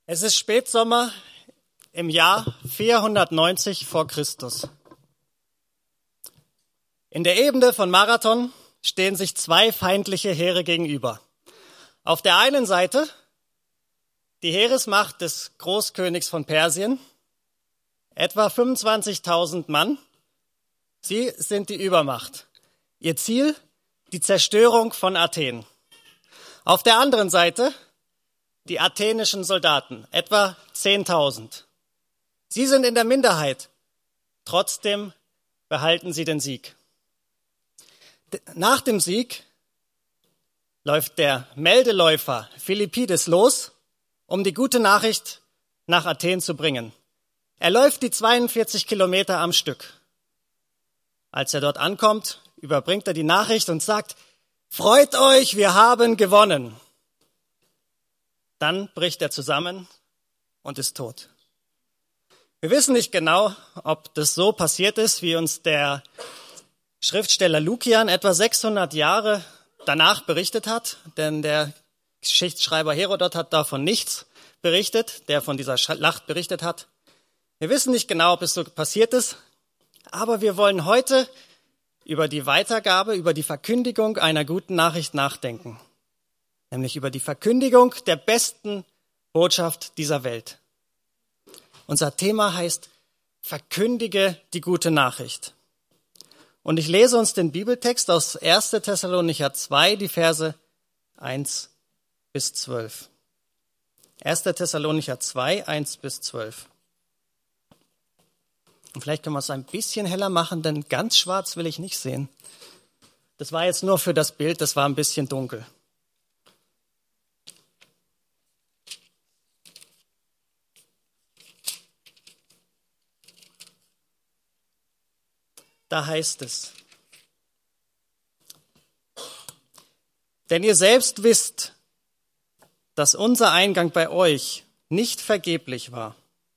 Es ist Spätsommer im Jahr 490 vor Christus. In der Ebene von Marathon stehen sich zwei feindliche Heere gegenüber. Auf der einen Seite die Heeresmacht des Großkönigs von Persien, etwa 25.000 Mann. Sie sind die Übermacht. Ihr Ziel, die Zerstörung von Athen. Auf der anderen Seite die athenischen Soldaten, etwa 10.000. Sie sind in der Minderheit. Trotzdem behalten sie den Sieg. Nach dem Sieg läuft der Meldeläufer Philippides los, um die gute Nachricht nach Athen zu bringen. Er läuft die 42 Kilometer am Stück. Als er dort ankommt, überbringt er die Nachricht und sagt: Freut euch, wir haben gewonnen. Dann bricht er zusammen und ist tot. Wir wissen nicht genau, ob das so passiert ist, wie uns der Schriftsteller Lukian etwa 600 Jahre danach berichtet hat, denn der Geschichtsschreiber Herodot hat davon nichts berichtet, der von dieser Schlacht berichtet hat. Wir wissen nicht genau, ob es so passiert ist, aber wir wollen heute über die Weitergabe, über die Verkündigung einer guten Nachricht nachdenken, nämlich über die Verkündigung der besten Botschaft dieser Welt. Unser Thema heißt: Verkündige die gute Nachricht. Und ich lese uns den Bibeltext aus 1. Thessalonicher 2, die Verse 1 bis 12. 1. Thessalonicher 2, 1 bis 12. Und vielleicht können wir es ein bisschen heller machen, denn ganz schwarz will ich nicht sehen. Das war jetzt nur für das Bild, das war ein bisschen dunkel. Da heißt es: Denn ihr selbst wisst, dass unser Eingang bei euch nicht vergeblich war,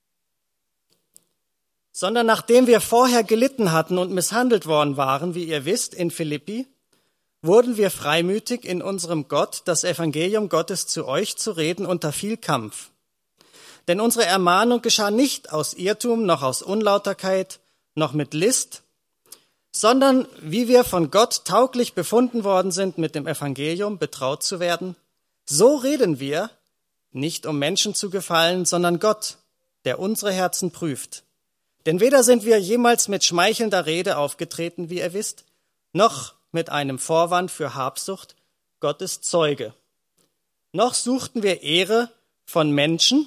sondern nachdem wir vorher gelitten hatten und misshandelt worden waren, wie ihr wisst, in Philippi, wurden wir freimütig in unserem Gott, das Evangelium Gottes zu euch zu reden unter viel Kampf. Denn unsere Ermahnung geschah nicht aus Irrtum, noch aus Unlauterkeit, noch mit List, sondern wie wir von Gott tauglich befunden worden sind, mit dem Evangelium betraut zu werden, so reden wir, nicht um Menschen zu gefallen, sondern Gott, der unsere Herzen prüft. Denn weder sind wir jemals mit schmeichelnder Rede aufgetreten, wie ihr wisst, noch mit einem Vorwand für Habsucht, Gottes Zeuge. Noch suchten wir Ehre von Menschen,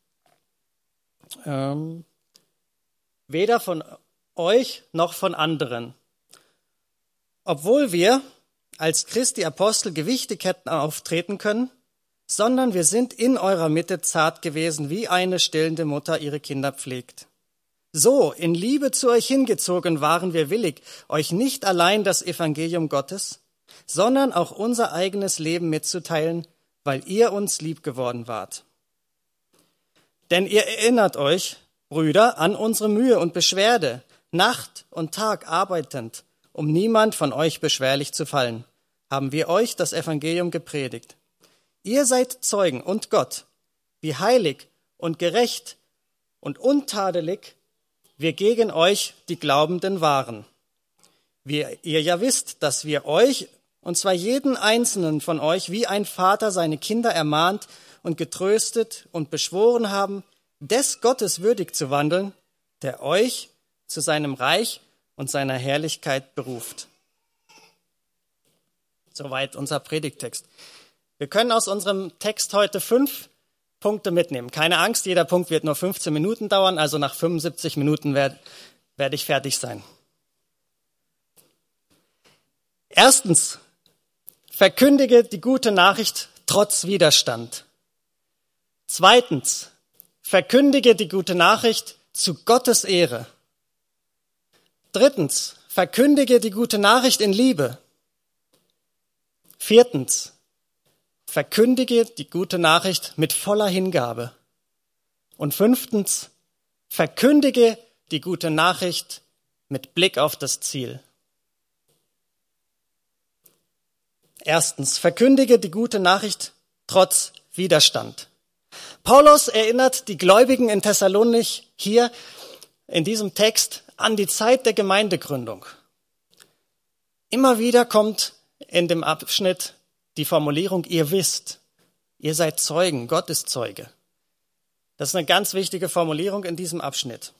weder von euch noch von anderen. Obwohl wir als Christi Apostel gewichtig hätten auftreten können, sondern wir sind in eurer Mitte zart gewesen, wie eine stillende Mutter ihre Kinder pflegt. So, in Liebe zu euch hingezogen waren wir willig, euch nicht allein das Evangelium Gottes, sondern auch unser eigenes Leben mitzuteilen, weil ihr uns lieb geworden wart. Denn ihr erinnert euch, Brüder, an unsere Mühe und Beschwerde, Nacht und Tag arbeitend, um niemand von euch beschwerlich zu fallen, haben wir euch das Evangelium gepredigt. Ihr seid Zeugen und Gott, wie heilig und gerecht und untadelig wir gegen euch, die Glaubenden, waren. Wie ihr ja wisst, dass wir euch, und zwar jeden einzelnen von euch, wie ein Vater seine Kinder ermahnt und getröstet und beschworen haben, des Gottes würdig zu wandeln, der euch zu seinem Reich und seiner Herrlichkeit beruft. Soweit unser Predigttext. Wir können aus unserem Text heute 5 Punkte mitnehmen. Keine Angst, jeder Punkt wird nur 15 Minuten dauern, also nach 75 Minuten werde ich fertig sein. Erstens, verkündige die gute Nachricht trotz Widerstand. Zweitens, verkündige die gute Nachricht zu Gottes Ehre. Drittens, verkündige die gute Nachricht in Liebe. Viertens, verkündige die gute Nachricht mit voller Hingabe. Und fünftens, verkündige die gute Nachricht mit Blick auf das Ziel. Erstens, verkündige die gute Nachricht trotz Widerstand. Paulus erinnert die Gläubigen in Thessalonich hier in diesem Text an die Zeit der Gemeindegründung. Immer wieder kommt in dem Abschnitt die Formulierung, ihr wisst, ihr seid Zeugen, Gott ist Zeuge. Das ist eine ganz wichtige Formulierung in diesem Abschnitt.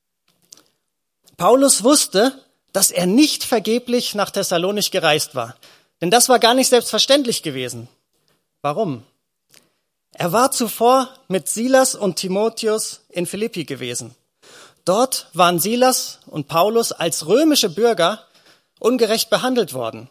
Paulus wusste, dass er nicht vergeblich nach Thessalonich gereist war. Denn das war gar nicht selbstverständlich gewesen. Warum? Er war zuvor mit Silas und Timotheus in Philippi gewesen. Dort waren Silas und Paulus als römische Bürger ungerecht behandelt worden.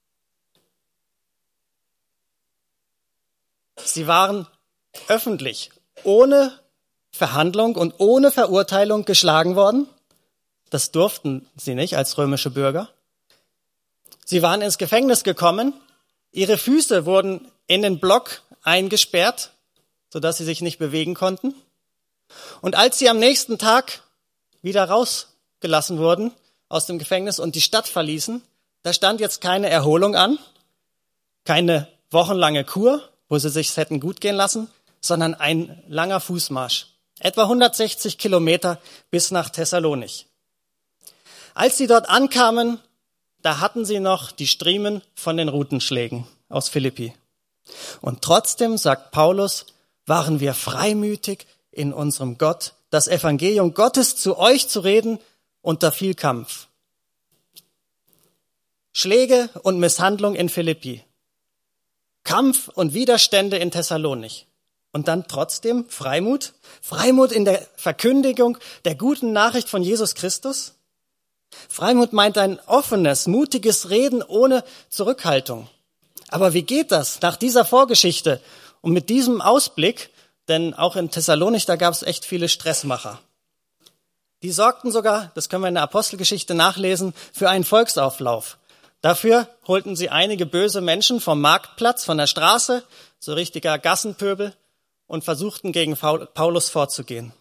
Sie waren öffentlich, ohne Verhandlung und ohne Verurteilung geschlagen worden. Das durften sie nicht als römische Bürger. Sie waren ins Gefängnis gekommen. Ihre Füße wurden in den Block eingesperrt, sodass sie sich nicht bewegen konnten. Und als sie am nächsten Tag wieder rausgelassen wurden aus dem Gefängnis und die Stadt verließen, da stand jetzt keine Erholung an, keine wochenlange Kur, wo sie sich hätten gut gehen lassen, sondern ein langer Fußmarsch. Etwa 160 Kilometer bis nach Thessalonich. Als sie dort ankamen, da hatten sie noch die Striemen von den Rutenschlägen aus Philippi. Und trotzdem, sagt Paulus, waren wir freimütig in unserem Gott, das Evangelium Gottes zu euch zu reden unter viel Kampf. Schläge und Misshandlung in Philippi. Kampf und Widerstände in Thessalonich. Und dann trotzdem Freimut? Freimut in der Verkündigung der guten Nachricht von Jesus Christus? Freimut meint ein offenes, mutiges Reden ohne Zurückhaltung. Aber wie geht das nach dieser Vorgeschichte und mit diesem Ausblick? Denn auch in Thessalonich, da gab es echt viele Stressmacher. Die sorgten sogar, das können wir in der Apostelgeschichte nachlesen, für einen Volksauflauf. Dafür holten sie einige böse Menschen vom Marktplatz, von der Straße, so richtiger Gassenpöbel, und versuchten gegen Paulus vorzugehen.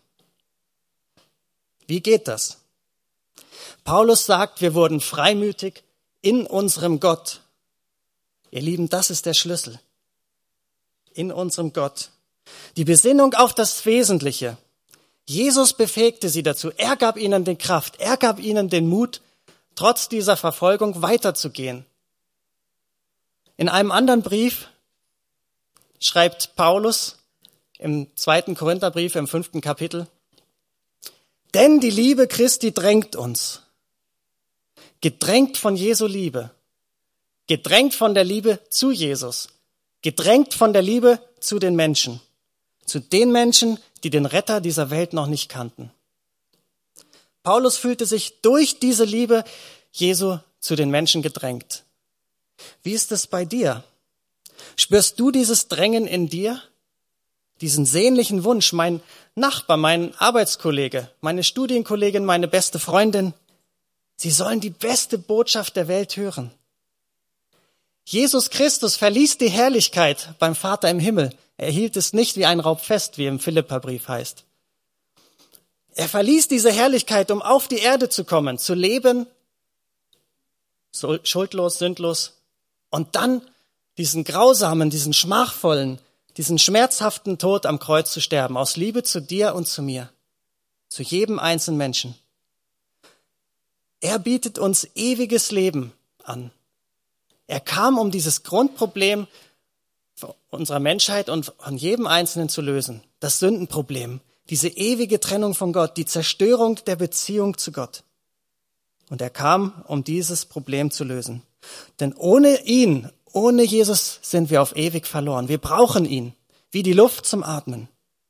Wie geht das? Paulus sagt, wir wurden freimütig in unserem Gott. Ihr Lieben, das ist der Schlüssel. In unserem Gott. Die Besinnung auf das Wesentliche. Jesus befähigte sie dazu. Er gab ihnen die Kraft. Er gab ihnen den Mut, trotz dieser Verfolgung weiterzugehen. In einem anderen Brief schreibt Paulus im 2. Korintherbrief im 5. Kapitel, denn die Liebe Christi drängt uns. Gedrängt von Jesu Liebe. Gedrängt von der Liebe zu Jesus. Gedrängt von der Liebe zu den Menschen. Zu den Menschen, die den Retter dieser Welt noch nicht kannten. Paulus fühlte sich durch diese Liebe Jesu zu den Menschen gedrängt. Wie ist es bei dir? Spürst du dieses Drängen in dir? Diesen sehnlichen Wunsch, mein Nachbar, mein Arbeitskollege, meine Studienkollegin, meine beste Freundin, sie sollen die beste Botschaft der Welt hören. Jesus Christus verließ die Herrlichkeit beim Vater im Himmel. Er hielt es nicht wie ein Raub fest, wie im Philipperbrief heißt. Er verließ diese Herrlichkeit, um auf die Erde zu kommen, zu leben, schuldlos, sündlos, und dann diesen grausamen, diesen schmachvollen, diesen schmerzhaften Tod am Kreuz zu sterben, aus Liebe zu dir und zu mir, zu jedem einzelnen Menschen. Er bietet uns ewiges Leben an. Er kam, um dieses Grundproblem unserer Menschheit und von jedem Einzelnen zu lösen. Das Sündenproblem, diese ewige Trennung von Gott, die Zerstörung der Beziehung zu Gott. Und er kam, um dieses Problem zu lösen. Denn ohne ihn, ohne Jesus sind wir auf ewig verloren. Wir brauchen ihn, wie die Luft zum Atmen.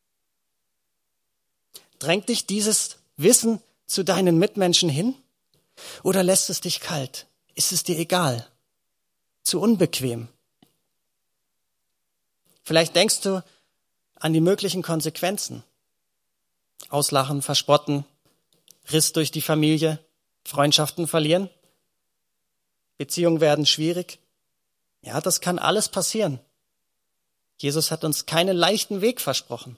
Drängt dich dieses Wissen zu deinen Mitmenschen hin? Oder lässt es dich kalt? Ist es dir egal? Zu unbequem? Vielleicht denkst du an die möglichen Konsequenzen. Auslachen, verspotten, Riss durch die Familie, Freundschaften verlieren, Beziehungen werden schwierig. Ja, das kann alles passieren. Jesus hat uns keinen leichten Weg versprochen.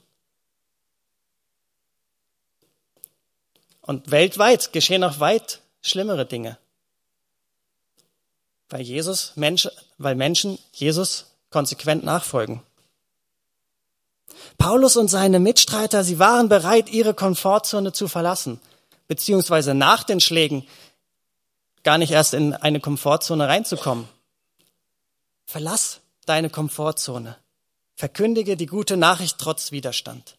Und weltweit geschehen noch weit schlimmere Dinge. Weil Menschen Jesus konsequent nachfolgen. Paulus und seine Mitstreiter, sie waren bereit, ihre Komfortzone zu verlassen, beziehungsweise nach den Schlägen gar nicht erst in eine Komfortzone reinzukommen. Verlass deine Komfortzone. Verkündige die gute Nachricht trotz Widerstand.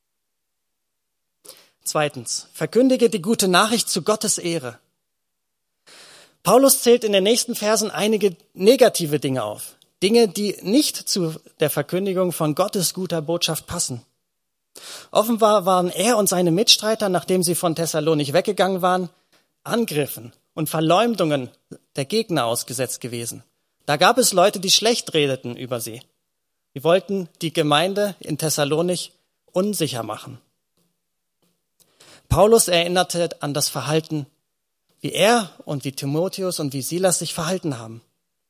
Zweitens, verkündige die gute Nachricht zu Gottes Ehre. Paulus zählt in den nächsten Versen einige negative Dinge auf. Dinge, die nicht zu der Verkündigung von Gottes guter Botschaft passen. Offenbar waren er und seine Mitstreiter, nachdem sie von Thessalonich weggegangen waren, Angriffen und Verleumdungen der Gegner ausgesetzt gewesen. Da gab es Leute, die schlecht redeten über sie. Die wollten die Gemeinde in Thessalonich unsicher machen. Paulus erinnerte an das Verhalten, wie er und wie Timotheus und wie Silas sich verhalten haben.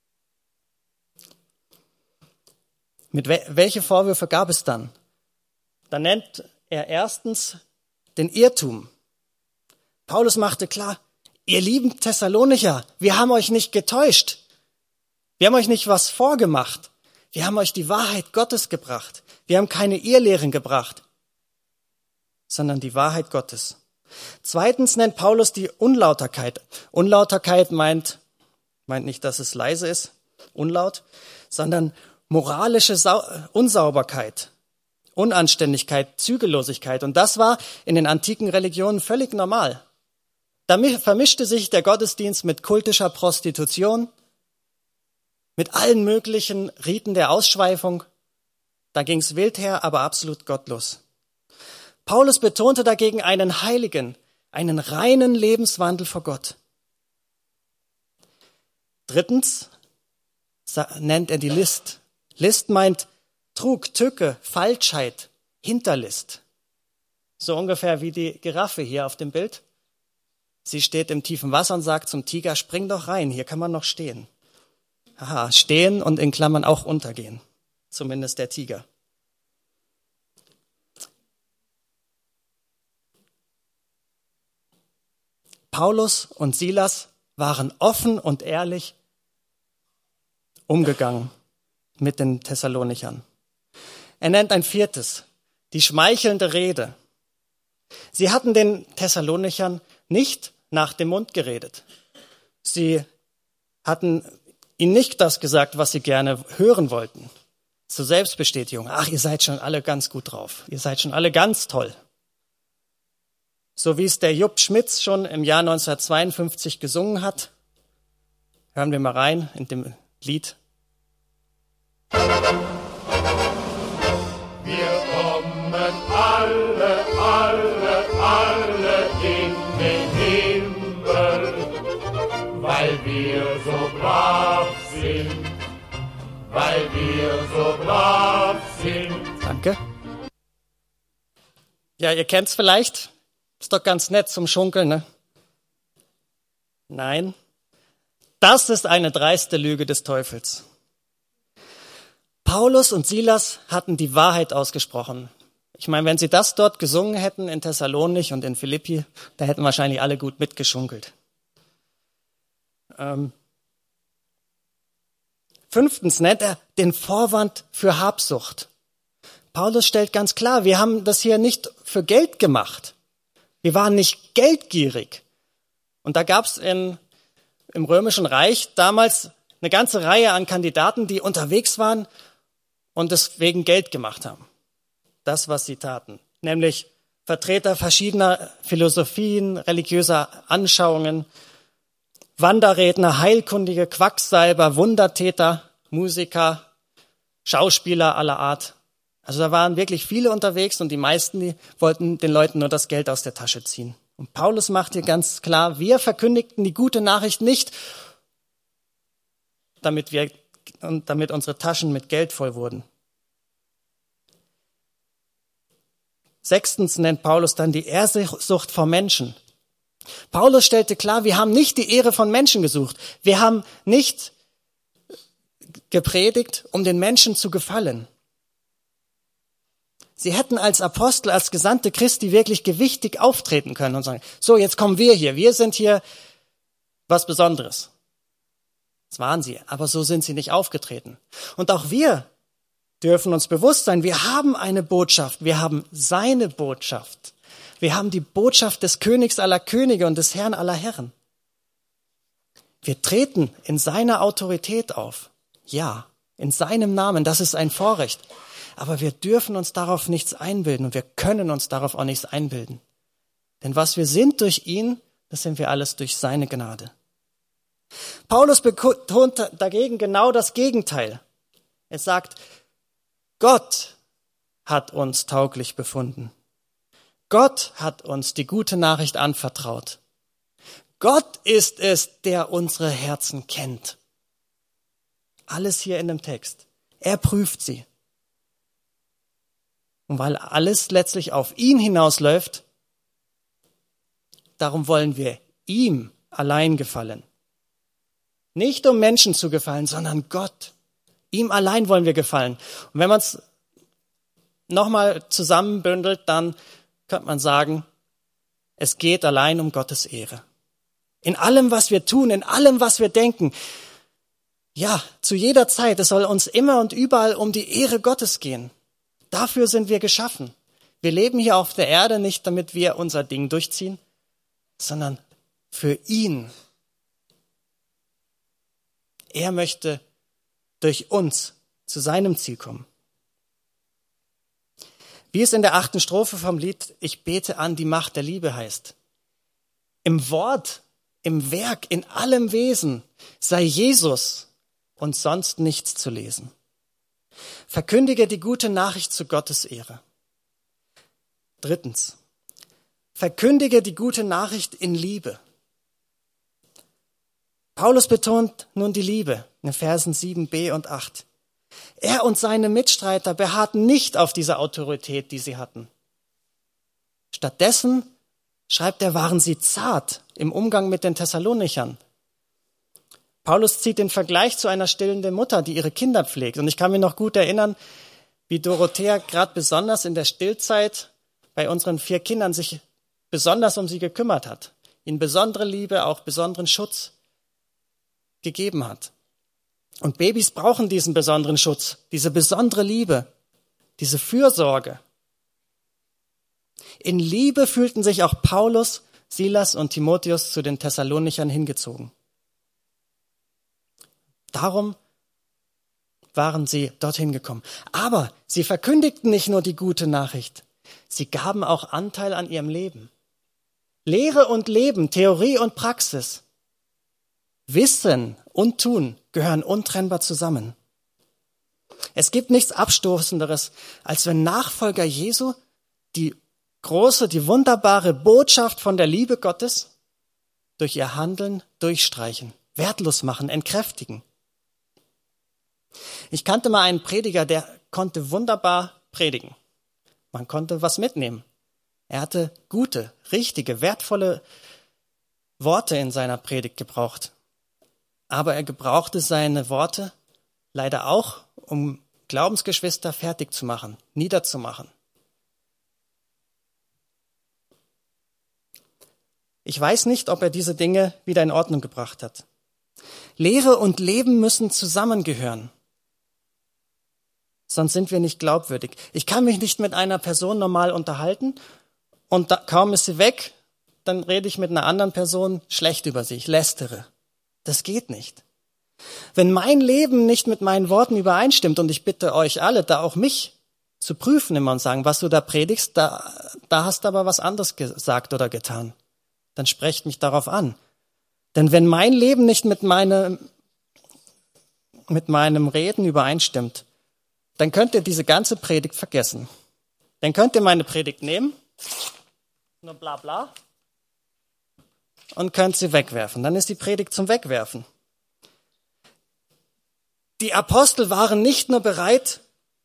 Welche Vorwürfe gab es dann? Da nennt er erstens den Irrtum. Paulus machte klar, ihr lieben Thessalonicher, wir haben euch nicht getäuscht. Wir haben euch nicht was vorgemacht. Wir haben euch die Wahrheit Gottes gebracht. Wir haben keine Irrlehren gebracht, sondern die Wahrheit Gottes. Zweitens nennt Paulus die Unlauterkeit. Unlauterkeit meint nicht, dass es leise ist, unlaut, sondern moralische Unsauberkeit, Unanständigkeit, Zügellosigkeit. Und das war in den antiken Religionen völlig normal. Da vermischte sich der Gottesdienst mit kultischer Prostitution, mit allen möglichen Riten der Ausschweifung. Da ging's wild her, aber absolut gottlos. Paulus betonte dagegen einen heiligen, einen reinen Lebenswandel vor Gott. Drittens nennt er die List. List meint Trug, Tücke, Falschheit, Hinterlist. So ungefähr wie die Giraffe hier auf dem Bild. Sie steht im tiefen Wasser und sagt zum Tiger, spring doch rein, hier kann man noch stehen. Aha, stehen und in Klammern auch untergehen. Zumindest der Tiger. Paulus und Silas waren offen und ehrlich umgegangen mit den Thessalonichern. Er nennt ein viertes, die schmeichelnde Rede. Sie hatten den Thessalonichern nicht nach dem Mund geredet. Sie hatten ihnen nicht das gesagt, was sie gerne hören wollten. Zur Selbstbestätigung. Ach, ihr seid schon alle ganz gut drauf. Ihr seid schon alle ganz toll. So wie es der Jupp Schmitz schon im Jahr 1952 gesungen hat. Hören wir mal rein in dem Lied. Wir kommen alle in den Himmel, weil wir so brav sind, Danke. Ja, ihr kennt's vielleicht. Ist doch ganz nett zum Schunkeln, ne? Nein, das ist eine dreiste Lüge des Teufels. Paulus und Silas hatten die Wahrheit ausgesprochen. Ich meine, wenn sie das dort gesungen hätten in Thessalonich und in Philippi, da hätten wahrscheinlich alle gut mitgeschunkelt. Fünftens nennt er den Vorwand für Habsucht. Paulus stellt ganz klar, wir haben das hier nicht für Geld gemacht. Wir waren nicht geldgierig. Und da gab es im Römischen Reich damals eine ganze Reihe an Kandidaten, die unterwegs waren und deswegen Geld gemacht haben. Das, was sie taten. Nämlich Vertreter verschiedener Philosophien, religiöser Anschauungen, Wanderredner, Heilkundige, Quacksalber, Wundertäter, Musiker, Schauspieler aller Art. Also da waren wirklich viele unterwegs und die meisten, die wollten den Leuten nur das Geld aus der Tasche ziehen. Und Paulus macht hier ganz klar, wir verkündigten die gute Nachricht nicht, damit unsere Taschen mit Geld voll wurden. Sechstens nennt Paulus dann die Ehrsucht vor Menschen. Paulus stellte klar, wir haben nicht die Ehre von Menschen gesucht. Wir haben nicht gepredigt, um den Menschen zu gefallen. Sie hätten als Apostel, als Gesandte Christi wirklich gewichtig auftreten können und sagen, so, jetzt kommen wir hier. Wir sind hier was Besonderes. Das waren sie, aber so sind sie nicht aufgetreten. Und auch wir dürfen uns bewusst sein, wir haben eine Botschaft, wir haben seine Botschaft. Wir haben die Botschaft des Königs aller Könige und des Herrn aller Herren. Wir treten in seiner Autorität auf. Ja, in seinem Namen, das ist ein Vorrecht. Aber wir dürfen uns darauf nichts einbilden und wir können uns darauf auch nichts einbilden. Denn was wir sind durch ihn, das sind wir alles durch seine Gnade. Paulus betont dagegen genau das Gegenteil. Er sagt, Gott hat uns tauglich befunden. Gott hat uns die gute Nachricht anvertraut. Gott ist es, der unsere Herzen kennt. Alles hier in dem Text. Er prüft sie. Und weil alles letztlich auf ihn hinausläuft, darum wollen wir ihm allein gefallen. Nicht um Menschen zu gefallen, sondern Gott. Ihm allein wollen wir gefallen. Und wenn man es nochmal zusammenbündelt, dann könnte man sagen, es geht allein um Gottes Ehre. In allem, was wir tun, in allem, was wir denken, ja, zu jeder Zeit, es soll uns immer und überall um die Ehre Gottes gehen. Dafür sind wir geschaffen. Wir leben hier auf der Erde nicht, damit wir unser Ding durchziehen, sondern für ihn. Er möchte durch uns zu seinem Ziel kommen. Wie es in der 8. Strophe vom Lied Ich bete an die Macht der Liebe heißt. Im Wort, im Werk, in allem Wesen sei Jesus und sonst nichts zu lesen. Verkündige die gute Nachricht zu Gottes Ehre. 3. Verkündige die gute Nachricht in Liebe. Paulus betont nun die Liebe in Versen 7b und 8. Er und seine Mitstreiter beharrten nicht auf dieser Autorität, die sie hatten. Stattdessen, schreibt er, waren sie zart im Umgang mit den Thessalonichern. Paulus zieht den Vergleich zu einer stillenden Mutter, die ihre Kinder pflegt. Und ich kann mich noch gut erinnern, wie Dorothea gerade besonders in der Stillzeit bei unseren 4 Kindern sich besonders um sie gekümmert hat, ihnen besondere Liebe, auch besonderen Schutz gegeben hat. Und Babys brauchen diesen besonderen Schutz, diese besondere Liebe, diese Fürsorge. In Liebe fühlten sich auch Paulus, Silas und Timotheus zu den Thessalonichern hingezogen. Darum waren sie dorthin gekommen. Aber sie verkündigten nicht nur die gute Nachricht, sie gaben auch Anteil an ihrem Leben. Lehre und Leben, Theorie und Praxis, Wissen und Tun gehören untrennbar zusammen. Es gibt nichts Abstoßenderes, als wenn Nachfolger Jesu die große, die wunderbare Botschaft von der Liebe Gottes durch ihr Handeln durchstreichen, wertlos machen, entkräftigen. Ich kannte mal einen Prediger, der konnte wunderbar predigen. Man konnte was mitnehmen. Er hatte gute, richtige, wertvolle Worte in seiner Predigt gebraucht. Aber er gebrauchte seine Worte leider auch, um Glaubensgeschwister fertig zu machen, niederzumachen. Ich weiß nicht, ob er diese Dinge wieder in Ordnung gebracht hat. Lehre und Leben müssen zusammengehören. Sonst sind wir nicht glaubwürdig. Ich kann mich nicht mit einer Person normal unterhalten und kaum ist sie weg, dann rede ich mit einer anderen Person schlecht über sie, ich lästere. Das geht nicht. Wenn mein Leben nicht mit meinen Worten übereinstimmt, und ich bitte euch alle, da auch mich zu prüfen immer und sagen, was du da predigst, da hast du aber was anderes gesagt oder getan. Dann sprecht mich darauf an. Denn wenn mein Leben nicht mit meinem Reden übereinstimmt, dann könnt ihr diese ganze Predigt vergessen. Dann könnt ihr meine Predigt nehmen, nur bla bla, und könnt sie wegwerfen. Dann ist die Predigt zum Wegwerfen. Die Apostel waren nicht nur bereit,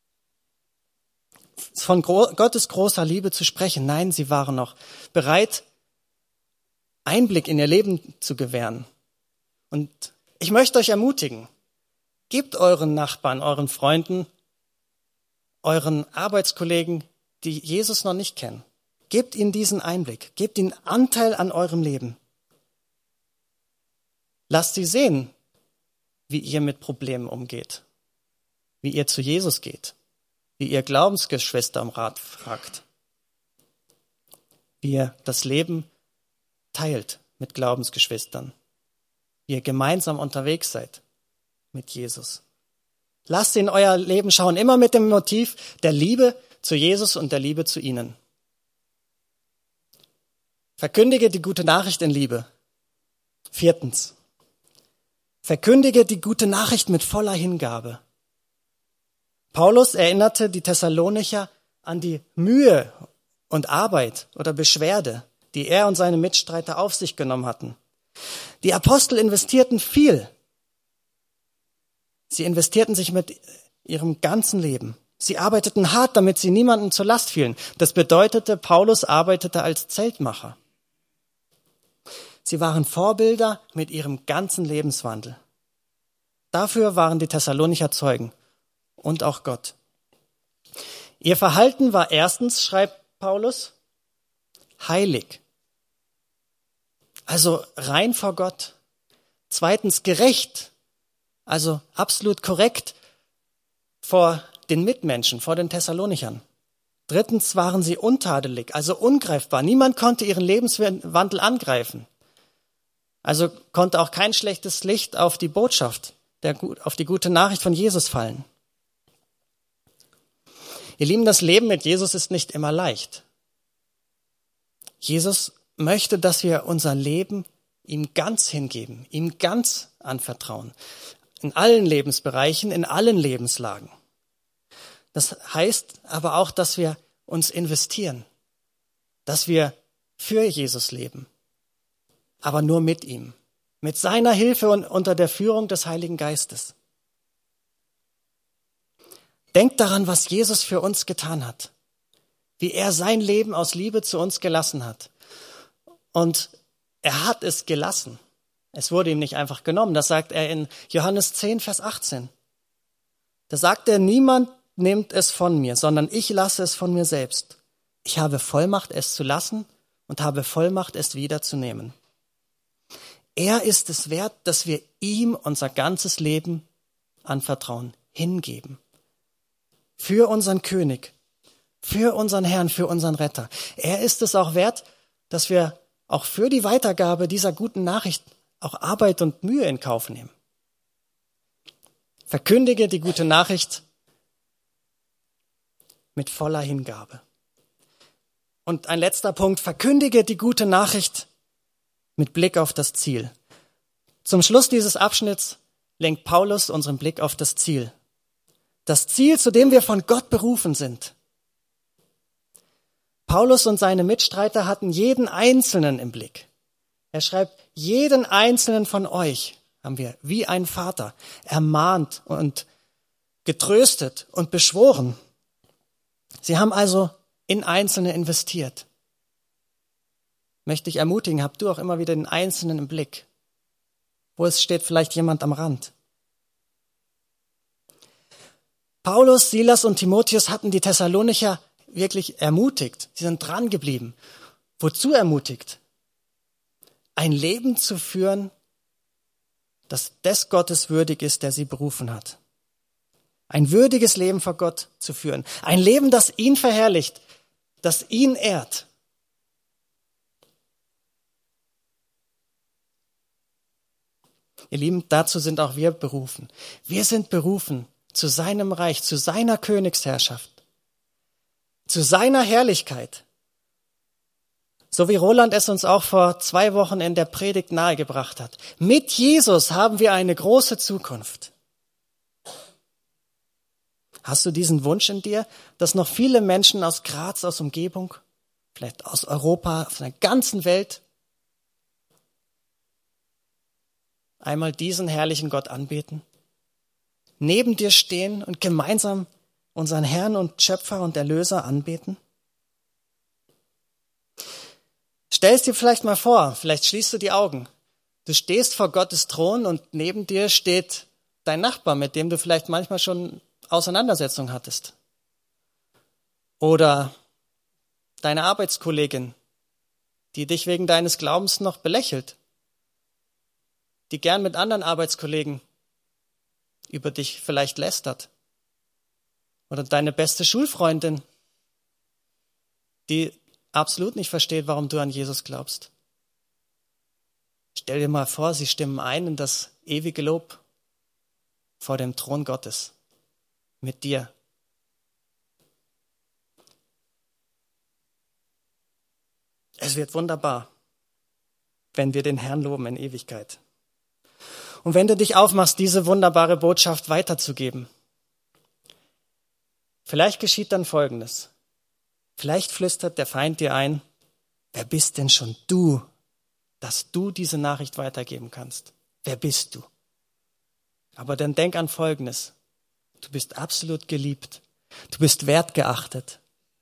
von Gottes großer Liebe zu sprechen. Nein, sie waren auch bereit, Einblick in ihr Leben zu gewähren. Und ich möchte euch ermutigen, gebt euren Nachbarn, euren Freunden, euren Arbeitskollegen, die Jesus noch nicht kennen, gebt ihnen diesen Einblick, gebt ihnen Anteil an eurem Leben. Lasst sie sehen, wie ihr mit Problemen umgeht, wie ihr zu Jesus geht, wie ihr Glaubensgeschwister um Rat fragt, wie ihr das Leben teilt mit Glaubensgeschwistern, wie ihr gemeinsam unterwegs seid mit Jesus. Lasst in euer Leben schauen, immer mit dem Motiv der Liebe zu Jesus und der Liebe zu ihnen. Verkündige die gute Nachricht in Liebe. 4. Verkündige die gute Nachricht mit voller Hingabe. Paulus erinnerte die Thessalonicher an die Mühe und Arbeit oder Beschwerde, die er und seine Mitstreiter auf sich genommen hatten. Die Apostel investierten viel. Sie investierten sich mit ihrem ganzen Leben. Sie arbeiteten hart, damit sie niemandem zur Last fielen. Das bedeutete, Paulus arbeitete als Zeltmacher. Sie waren Vorbilder mit ihrem ganzen Lebenswandel. Dafür waren die Thessalonicher Zeugen und auch Gott. Ihr Verhalten war erstens, schreibt Paulus, heilig. Also rein vor Gott. Zweitens gerecht, also absolut korrekt vor den Mitmenschen, vor den Thessalonichern. Drittens waren sie untadelig, also ungreifbar. Niemand konnte ihren Lebenswandel angreifen. Also konnte auch kein schlechtes Licht auf die Botschaft, auf die gute Nachricht von Jesus fallen. Ihr Lieben, das Leben mit Jesus ist nicht immer leicht. Jesus möchte, dass wir unser Leben ihm ganz hingeben, ihm ganz anvertrauen. In allen Lebensbereichen, in allen Lebenslagen. Das heißt aber auch, dass wir uns investieren, dass wir für Jesus leben, aber nur mit ihm, mit seiner Hilfe und unter der Führung des Heiligen Geistes. Denkt daran, was Jesus für uns getan hat, wie er sein Leben aus Liebe zu uns gelassen hat. Und er hat es gelassen. Es wurde ihm nicht einfach genommen. Das sagt er in Johannes 10, Vers 18. Da sagt er, niemand nimmt es von mir, sondern ich lasse es von mir selbst. Ich habe Vollmacht, es zu lassen und habe Vollmacht, es wiederzunehmen. Er ist es wert, dass wir ihm unser ganzes Leben anvertrauen, hingeben. Für unseren König, für unseren Herrn, für unseren Retter. Er ist es auch wert, dass wir auch für die Weitergabe dieser guten Nachricht auch Arbeit und Mühe in Kauf nehmen. Verkündige die gute Nachricht mit voller Hingabe. Und ein letzter Punkt, verkündige die gute Nachricht mit Blick auf das Ziel. Zum Schluss dieses Abschnitts lenkt Paulus unseren Blick auf das Ziel. Das Ziel, zu dem wir von Gott berufen sind. Paulus und seine Mitstreiter hatten jeden Einzelnen im Blick. Er schreibt, jeden Einzelnen von euch haben wir wie ein Vater ermahnt und getröstet und beschworen. Sie haben also in Einzelne investiert. Möchte ich ermutigen, habt du auch immer wieder den Einzelnen im Blick. Wo es steht vielleicht jemand am Rand. Paulus, Silas und Timotheus hatten die Thessalonicher wirklich ermutigt. Sie sind dran geblieben. Wozu ermutigt? Ein Leben zu führen, das des Gottes würdig ist, der sie berufen hat. Ein würdiges Leben vor Gott zu führen. Ein Leben, das ihn verherrlicht, das ihn ehrt. Ihr Lieben, dazu sind auch wir berufen. Wir sind berufen zu seinem Reich, zu seiner Königsherrschaft, zu seiner Herrlichkeit. So wie Roland es uns auch vor 2 Wochen in der Predigt nahegebracht hat. Mit Jesus haben wir eine große Zukunft. Hast du diesen Wunsch in dir, dass noch viele Menschen aus Graz, aus Umgebung, vielleicht aus Europa, aus der ganzen Welt, einmal diesen herrlichen Gott anbeten, neben dir stehen und gemeinsam unseren Herrn und Schöpfer und Erlöser anbeten? Stell es dir vielleicht mal vor, vielleicht schließt du die Augen. Du stehst vor Gottes Thron und neben dir steht dein Nachbar, mit dem du vielleicht manchmal schon Auseinandersetzung hattest. Oder deine Arbeitskollegin, die dich wegen deines Glaubens noch belächelt, die gern mit anderen Arbeitskollegen über dich vielleicht lästert. Oder deine beste Schulfreundin, die absolut nicht versteht, warum du an Jesus glaubst. Stell dir mal vor, sie stimmen ein in das ewige Lob vor dem Thron Gottes mit dir. Es wird wunderbar, wenn wir den Herrn loben in Ewigkeit. Und wenn du dich aufmachst, diese wunderbare Botschaft weiterzugeben, vielleicht geschieht dann Folgendes. Vielleicht flüstert der Feind dir ein, wer bist denn schon du, dass du diese Nachricht weitergeben kannst? Wer bist du? Aber dann denk an Folgendes. Du bist absolut geliebt. Du bist wertgeachtet.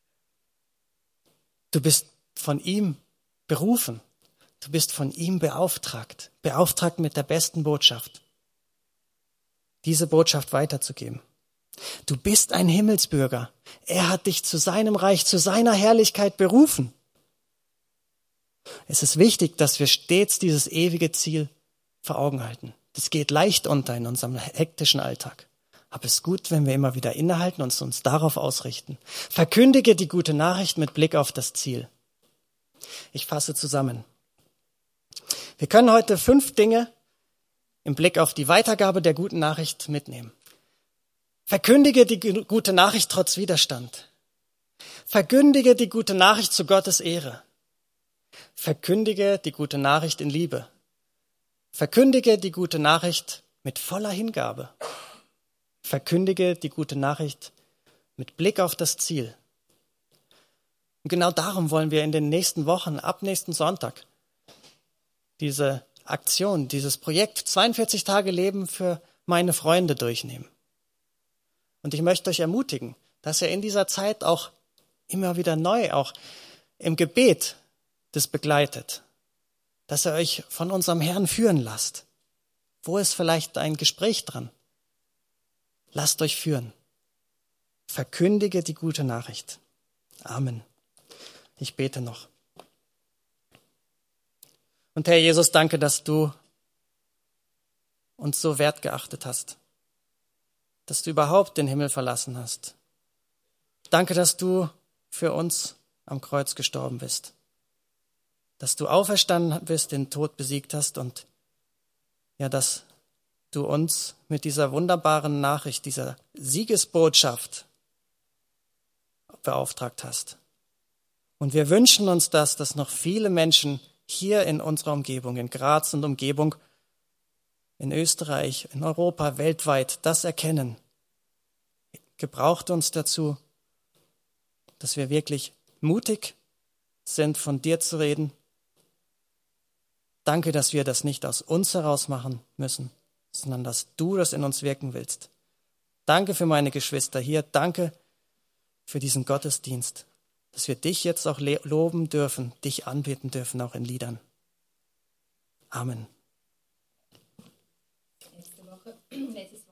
Du bist von ihm berufen. Du bist von ihm beauftragt. Beauftragt mit der besten Botschaft. Diese Botschaft weiterzugeben. Du bist ein Himmelsbürger. Er hat dich zu seinem Reich, zu seiner Herrlichkeit berufen. Es ist wichtig, dass wir stets dieses ewige Ziel vor Augen halten. Das geht leicht unter in unserem hektischen Alltag. Aber es ist gut, wenn wir immer wieder innehalten und uns darauf ausrichten. Verkündige die gute Nachricht mit Blick auf das Ziel. Ich fasse zusammen. Wir können heute 5 Dinge im Blick auf die Weitergabe der guten Nachricht mitnehmen. Verkündige die gute Nachricht trotz Widerstand. Verkündige die gute Nachricht zu Gottes Ehre. Verkündige die gute Nachricht in Liebe. Verkündige die gute Nachricht mit voller Hingabe. Verkündige die gute Nachricht mit Blick auf das Ziel. Und genau darum wollen wir in den nächsten Wochen, ab nächsten Sonntag, diese Aktion, dieses Projekt 42 Tage Leben für meine Freunde durchnehmen. Und ich möchte euch ermutigen, dass ihr in dieser Zeit auch immer wieder neu, auch im Gebet, das begleitet, dass ihr euch von unserem Herrn führen lasst. Wo ist vielleicht ein Gespräch dran? Lasst euch führen. Verkündige die gute Nachricht. Amen. Ich bete noch. Und Herr Jesus, danke, dass du uns so wertgeachtet hast, dass du überhaupt den Himmel verlassen hast. Danke, dass du für uns am Kreuz gestorben bist, dass du auferstanden bist, den Tod besiegt hast und ja, dass du uns mit dieser wunderbaren Nachricht, dieser Siegesbotschaft beauftragt hast. Und wir wünschen uns das, dass noch viele Menschen hier in unserer Umgebung, in Graz und Umgebung, in Österreich, in Europa, weltweit, das erkennen. Gebraucht uns dazu, dass wir wirklich mutig sind, von dir zu reden. Danke, dass wir das nicht aus uns heraus machen müssen, sondern dass du das in uns wirken willst. Danke für meine Geschwister hier. Danke für diesen Gottesdienst, dass wir dich jetzt auch loben dürfen, dich anbeten dürfen, auch in Liedern. Amen. Nächste Woche